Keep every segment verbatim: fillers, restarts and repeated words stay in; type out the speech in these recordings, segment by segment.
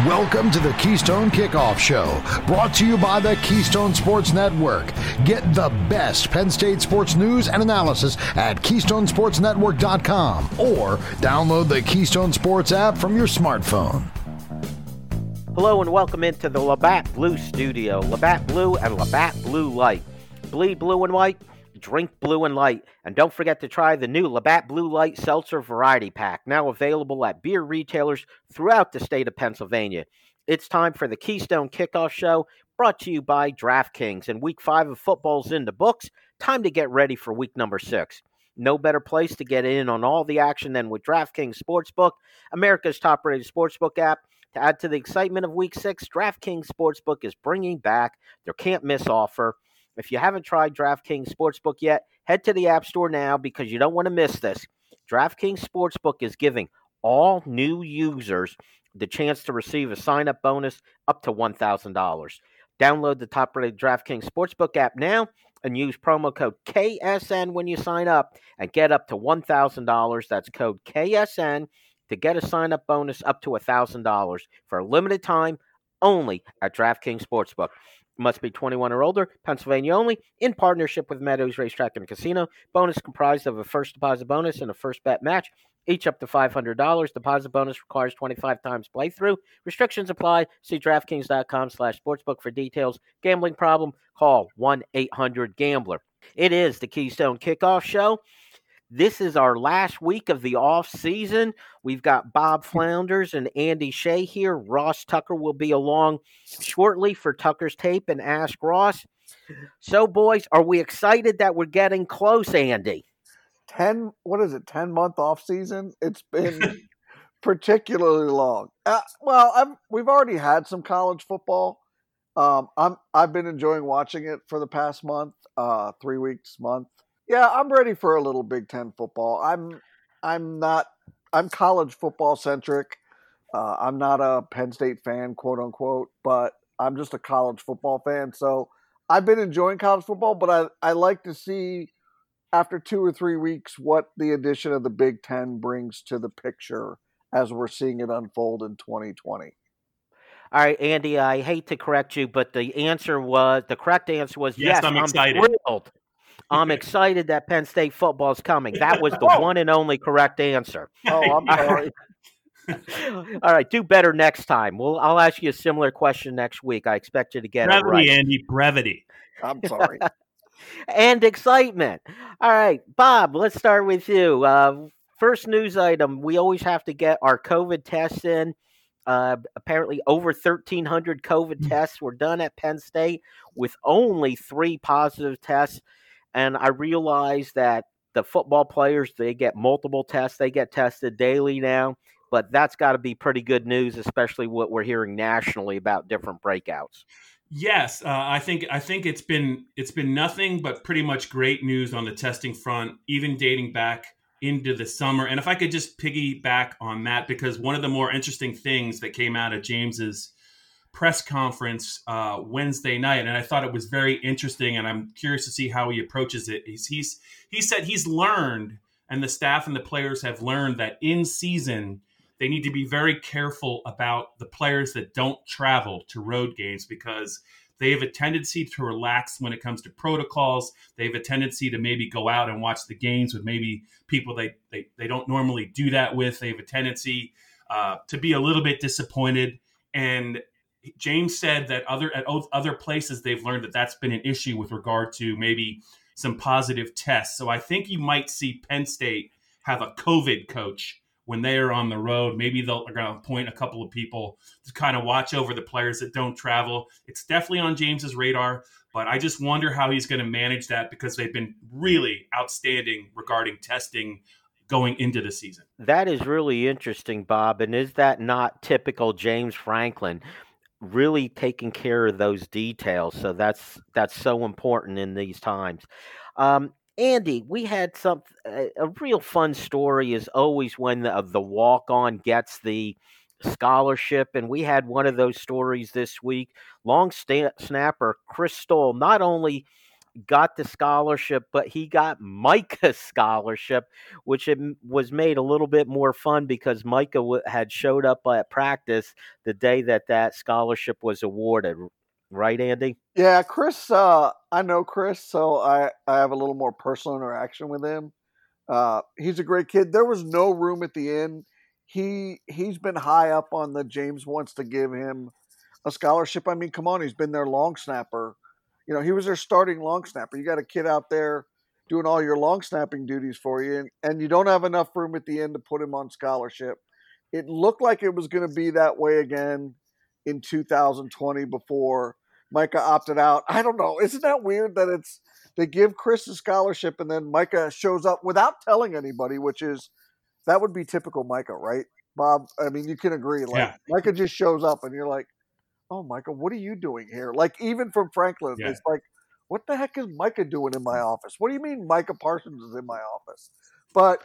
Welcome to the Keystone Kickoff Show, brought to you by the Keystone Sports Network. Get the best Penn State sports news and analysis at keystone sports network dot com or download the Keystone Sports app from your smartphone. Hello and welcome into the Labatt Blue Studio. Labatt Blue and Labatt Blue Light. Bleed blue and white, drink blue and light. And don't forget to try the new Labatt Blue Light Seltzer Variety Pack, now available at beer retailers throughout the state of Pennsylvania. It's time for the Keystone Kickoff Show, brought to you by DraftKings. And week five of football's in the books. Time to get ready for week number six. No better place to get in on all the action than with DraftKings Sportsbook, America's top-rated sportsbook app. To add to the excitement of week six, DraftKings Sportsbook is bringing back their can't-miss offer. If you haven't tried DraftKings Sportsbook yet, head to the App Store now because you don't want to miss this. DraftKings Sportsbook is giving all new users the chance to receive a sign-up bonus up to one thousand dollars. Download the top-rated DraftKings Sportsbook app now and use promo code K S N when you sign up and get up to one thousand dollars. That's code K S N to get a sign-up bonus up to one thousand dollars for a limited time only at DraftKings Sportsbook. Must be twenty-one or older, Pennsylvania only, in partnership with Meadows Racetrack and Casino. Bonus comprised of a first deposit bonus and a first bet match, each up to five hundred dollars. Deposit bonus requires twenty-five times playthrough. Restrictions apply. See DraftKings.com slash sportsbook for details. Gambling problem? Call one eight hundred gambler. It is the Keystone Kickoff Show. This is our last week of the off season. We've got Bob Flounders and Andy Shea here. Ross Tucker will be along shortly for Tucker's Tape and Ask Ross. So, boys, are we excited that we're getting close, Andy? Ten, what is it, ten-month off season? It's been particularly long. Uh, well, I'm, we've already had some college football. Um, I'm, I've been enjoying watching it for the past month, uh, three weeks, month. Yeah, I'm ready for a little Big Ten football. I'm, I'm not. I'm college football centric. Uh, I'm not a Penn State fan, quote unquote, but I'm just a college football fan. So I've been enjoying college football, but I, I like to see after two or three weeks what the addition of the Big Ten brings to the picture as we're seeing it unfold in twenty twenty. All right, Andy, I hate to correct you, but the answer was the correct answer was yes. yes I'm, I'm excited. Thrilled. I'm excited that Penn State football is coming. That was the one and only correct answer. Oh, I'm sorry. All right, do better next time. Well, I'll ask you a similar question next week. I expect you to get brevity, it right. Andy, brevity. I'm sorry. And excitement. All right, Bob, let's start with you. Uh, first news item, we always have to get our COVID tests in. Uh, apparently over thirteen hundred COVID tests were done at Penn State with only three positive tests. And I realize that the football players, they get multiple tests. They get tested daily now. But that's got to be pretty good news, especially what we're hearing nationally about different breakouts. Yes, uh, I think I think it's been it's been nothing but pretty much great news on the testing front, even dating back into the summer. And if I could just piggyback on that, because one of the more interesting things that came out of James's press conference uh, Wednesday night, and I thought it was very interesting, and I'm curious to see how he approaches it. He's, he's he said he's learned, and the staff and the players have learned that in season they need to be very careful about the players that don't travel to road games because they have a tendency to relax when it comes to protocols. They have a tendency to maybe go out and watch the games with maybe people they they, they don't normally do that with. They have a tendency uh, to be a little bit disappointed. And James said that other at other places they've learned that that's been an issue with regard to maybe some positive tests. So I think you might see Penn State have a COVID coach when they are on the road. Maybe they'll are going to appoint a couple of people to kind of watch over the players that don't travel. It's definitely on James's radar, but I just wonder how he's going to manage that because they've been really outstanding regarding testing going into the season. That is really interesting, Bob. And is that not typical James Franklin? Really taking care of those details. So that's that's so important in these times. Um, Andy, we had some a, a real fun story is always when the, the walk-on gets the scholarship, and we had one of those stories this week. Long sta- snapper Chris Stoll not only got the scholarship, but he got Micah's scholarship, which it was made a little bit more fun because Micah w- had showed up at practice the day that that scholarship was awarded. Right, Andy? Yeah, Chris, uh, I know Chris, so I, I have a little more personal interaction with him. Uh, he's a great kid. There was no room at the end. He, he's been high up on the James wants to give him a scholarship. I mean, come on, he's been their long snapper. You know, he was their starting long snapper. You got a kid out there doing all your long snapping duties for you, and, and you don't have enough room at the end to put him on scholarship. It looked like it was going to be that way again in two thousand twenty before Micah opted out. I don't know. Isn't that weird that it's they give Chris a scholarship and then Micah shows up without telling anybody, which is that would be typical Micah, right, Bob? I mean, you can agree. Like Yeah. Micah just shows up and you're like, oh, Micah, what are you doing here? Like, even from Franklin, Yeah. it's like, what the heck is Micah doing in my office? What do you mean Micah Parsons is in my office? But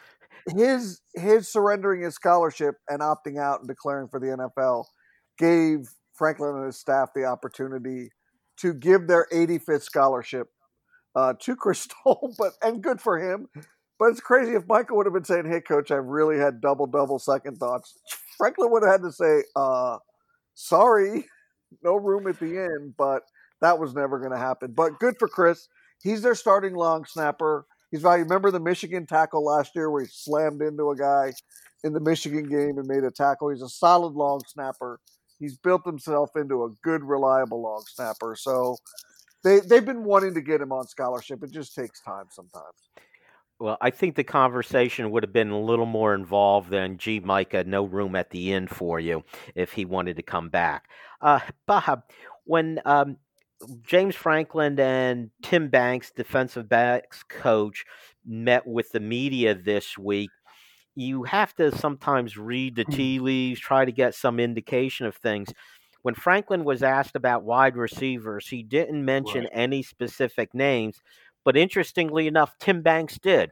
his his surrendering his scholarship and opting out and declaring for the N F L gave Franklin and his staff the opportunity to give their eighty-fifth scholarship uh, to Chris Stoll, but and good for him. But it's crazy if Micah would have been saying, hey, coach, I've really had double, double second thoughts. Franklin would have had to say, uh, sorry, no room at the end, but that was never going to happen. But good for Chris. He's their starting long snapper. He's valued. Remember the Michigan tackle last year where he slammed into a guy in the Michigan game and made a tackle? He's a solid long snapper. He's built himself into a good, reliable long snapper. So they, they've been wanting to get him on scholarship. It just takes time sometimes. Well, I think the conversation would have been a little more involved than, gee, Micah, no room at the end for you if he wanted to come back. Uh, Bob, when um, James Franklin and Tim Banks, defensive backs coach, met with the media this week, you have to sometimes read the tea leaves, try to get some indication of things. When Franklin was asked about wide receivers, he didn't mention Right. any specific names. But interestingly enough, Tim Banks did.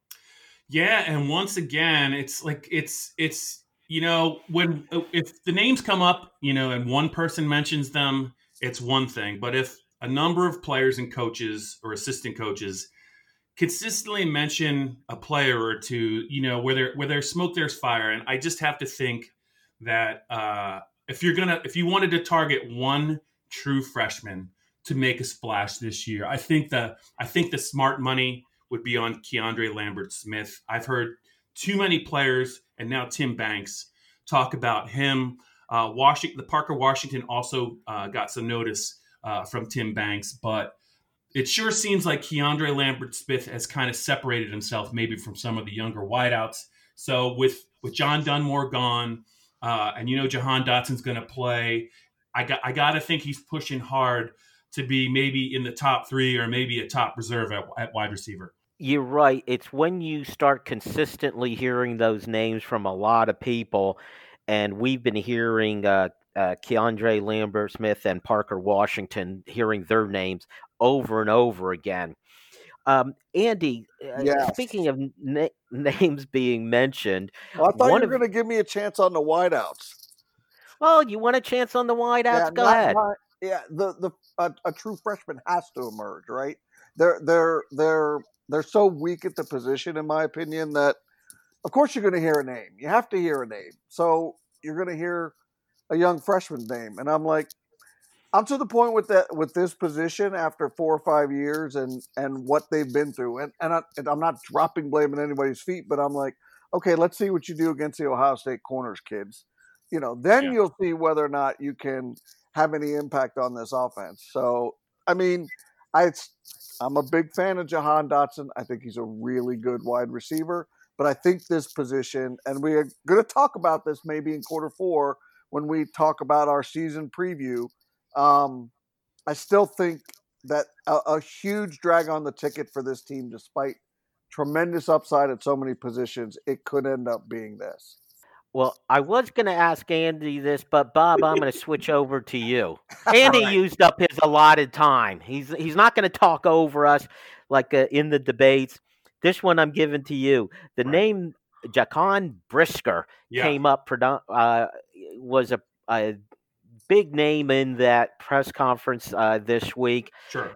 Yeah, and once again, it's like it's it's you know when if the names come up, you know, and one person mentions them, it's one thing. But if a number of players and coaches or assistant coaches consistently mention a player or two, you know, where there where there's smoke, there's fire, and I just have to think that uh, if you're gonna if you wanted to target one true freshman to make a splash this year, I think the I think the smart money would be on Keandre Lambert-Smith. I've heard too many players, and now Tim Banks, talk about him. Uh, Washington, the Parker Washington also uh, got some notice uh, from Tim Banks, but it sure seems like Keandre Lambert-Smith has kind of separated himself maybe from some of the younger wideouts. So with with John Dunmore gone, uh, and you know Jahan Dotson's going to play, I got I got to think he's pushing hard to be maybe in the top three or maybe a top reserve at, at wide receiver. You're right. It's when you start consistently hearing those names from a lot of people, and we've been hearing uh, uh, Keandre Lambert-Smith and Parker Washington, hearing their names over and over again. Um, Andy, uh, Yes. speaking of na- names being mentioned, Well, I thought you one were of going to give me a chance on the wideouts. well, you want a chance on the wideouts? Yeah, Go not- ahead. not- yeah, the the a, a true freshman has to emerge, right? They're they're they're they're so weak at the position, in my opinion, that of course you're going to hear a name. You have to hear a name, so you're going to hear a young freshman's name, and I'm like, I'm to the point with that with this position after four or five years and and what they've been through, and and, I, and I'm not dropping blame at anybody's feet, but I'm like, okay, let's see what you do against the Ohio State corners, kids. You know, then Yeah. you'll see whether or not you can have any impact on this offense. So, I mean, I I'm a big fan of Jahan Dotson. I think he's a really good wide receiver, but I think this position, and we are going to talk about this maybe in quarter four when we talk about our season preview. Um, I still think that a, a huge drag on the ticket for this team, despite tremendous upside at so many positions, it could end up being this. Well, I was going to ask Andy this, but Bob, I'm going to switch over to you. Andy Right. used up his allotted time. He's he's not going to talk over us like uh, in the debates. This one I'm giving to you. The Right. name Jaquan Brisker Yeah. came up, produ- uh, was a, a big name in that press conference uh, this week. Sure.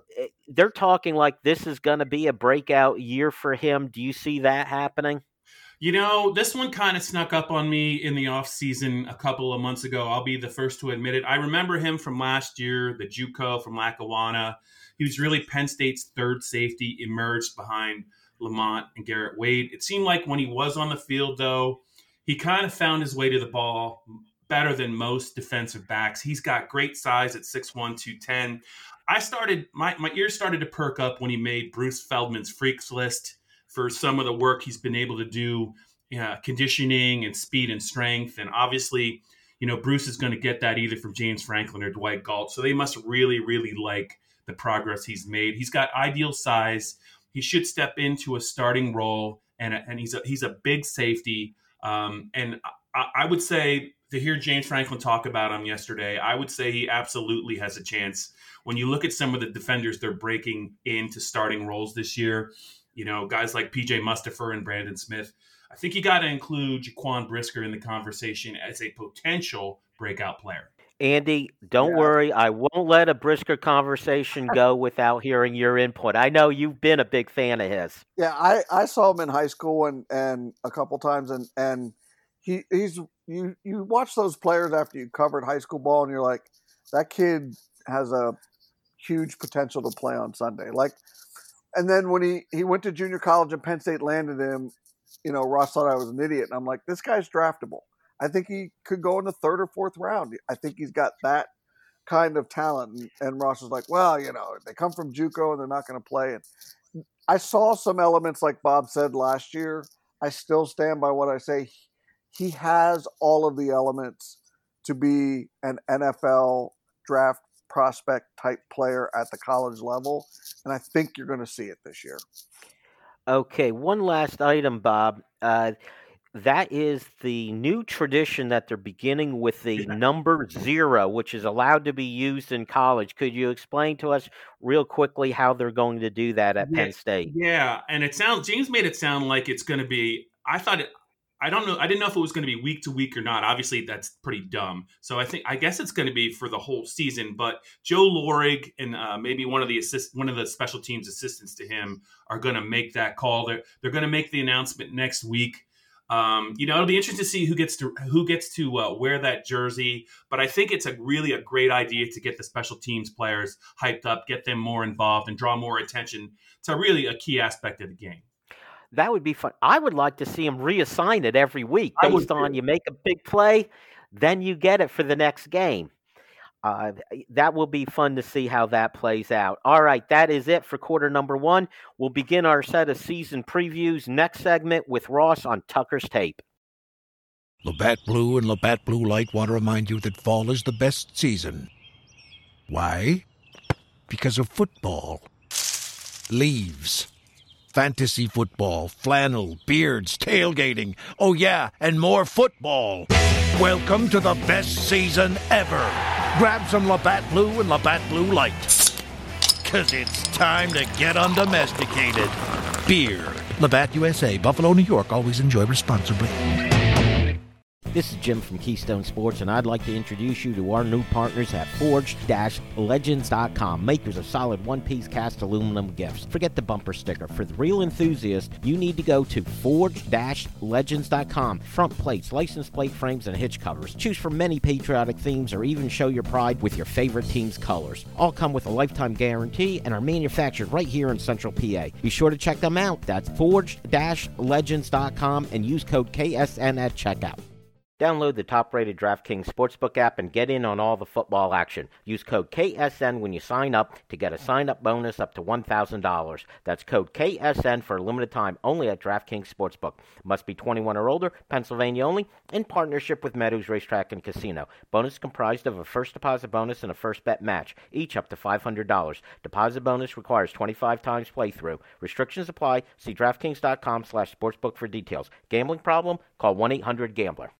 they're talking like this is going to be a breakout year for him. Do you see that happening? You know, this one kind of snuck up on me in the offseason a couple of months ago. I'll be the first to admit it. I remember him from last year, the JUCO from Lackawanna. He was really Penn State's third safety, emerged behind Lamont and Garrett Wade. It seemed like when he was on the field, though, he kind of found his way to the ball better than most defensive backs. He's got great size at six one, two ten. I started, my, my ears started to perk up when he made Bruce Feldman's Freaks List for some of the work he's been able to do, uh, conditioning and speed and strength. And obviously, you know, Bruce is going to get that either from James Franklin or Dwight Galt. So they must really, really like the progress he's made. He's got ideal size. He should step into a starting role, and, and he's a, he's a big safety. Um, and I, I would say, to hear James Franklin talk about him yesterday, I would say he absolutely has a chance. When you look at some of the defenders they're breaking into starting roles this year, you know, guys like P J Mustipher and Brandon Smith, I think you got to include Jaquan Brisker in the conversation as a potential breakout player. Andy, don't yeah. worry. I won't let a Brisker conversation go without hearing your input. I know you've been a big fan of his. Yeah, I, I saw him in high school and, and a couple times, and, and he he's you you watch those players after you covered high school ball, and you're like, that kid has a huge potential to play on Sunday. Like, and then when he, he went to junior college and Penn State landed him, you know, Ross thought I was an idiot. And I'm like, this guy's draftable. I think he could go in the third or fourth round. I think he's got that kind of talent. And, and Ross was like, well, you know, they come from JUCO and they're not going to play. And I saw some elements, like Bob said last year. I still stand by what I say. He has all of the elements to be an N F L draft prospect type player at the college level, and I think you're going to see it this year. Okay, one last item, Bob. Uh, that is the new tradition that they're beginning with the number zero, which is allowed to be used in college. Could you explain to us real quickly how they're going to do that at yeah, Penn State? Yeah, and it sounds James made it sound like it's going to be. I thought it. I don't know. I didn't know if it was going to be week to week or not. Obviously, that's pretty dumb. So I think I guess it's going to be for the whole season. But Joe Lorig and uh, maybe one of the assist, one of the special teams assistants to him are going to make that call. They're they're going to make the announcement next week. Um, you know, it'll be interesting to see who gets to who gets to uh, wear that jersey. But I think it's a really a great idea to get the special teams players hyped up, get them more involved, and draw more attention to really a key aspect of the game. That would be fun. I would like to see him reassign it every week based on you make a big play, then you get it for the next game. Uh, that will be fun to see how that plays out. All right, that is it for quarter number one. We'll begin our set of season previews next segment with Ross on Tucker's Tape. Labatt Blue and Labatt Blue Light want to remind you that fall is the best season. Why? Because of football. Leaves. Fantasy football, flannel, beards, tailgating. Oh, yeah, and more football. Welcome to the best season ever. Grab some Labatt Blue and Labatt Blue Light. Because it's time to get undomesticated. Beer. Labatt U S A, Buffalo, New York. Always enjoy responsibly. This is Jim from Keystone Sports, and I'd like to introduce you to our new partners at Forged Legends dot com, makers of solid one-piece cast aluminum gifts. Forget the bumper sticker. For the real enthusiast, you need to go to Forged Legends dot com. Front plates, license plate frames, and hitch covers. Choose from many patriotic themes or even show your pride with your favorite team's colors. All come with a lifetime guarantee and are manufactured right here in Central P A. Be sure to check them out. That's Forged Legends dot com and use code K S N at checkout. Download the top-rated DraftKings Sportsbook app and get in on all the football action. Use code K S N when you sign up to get a sign-up bonus up to one thousand dollars. That's code K S N for a limited time only at DraftKings Sportsbook. Must be twenty-one or older, Pennsylvania only, in partnership with Meadows Racetrack and Casino. Bonus comprised of a first deposit bonus and a first bet match, each up to five hundred dollars. Deposit bonus requires twenty-five times playthrough. Restrictions apply. See DraftKings dot com slash sportsbook for details. Gambling problem? Call one eight hundred gambler.